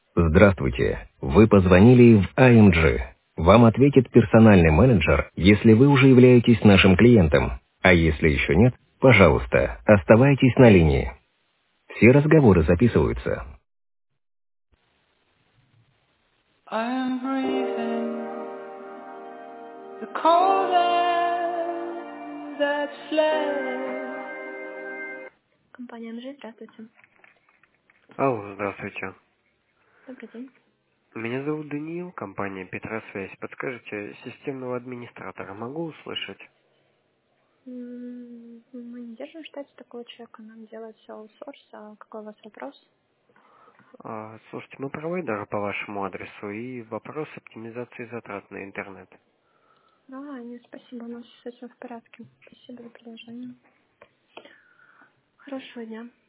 Здравствуйте. Вы позвонили в IMG. Вам ответит персональный менеджер, если вы уже являетесь нашим клиентом. А если еще нет, пожалуйста, оставайтесь на линии. Все разговоры записываются. I'm breathing the cold air that's fled. Компания МЖ, здравствуйте. Алло, здравствуйте. Добрый день. Меня зовут Даниил, компания Петросвязь. Подскажите, системного администратора могу услышать? Мы не держим в штате такого человека, нам делают все аутсорс. А какой у вас вопрос? Слушайте, мы провайдер по вашему адресу и вопрос оптимизации затрат на интернет. Нет, спасибо, у нас с этим в порядке. Спасибо за предложение. Хорошего дня.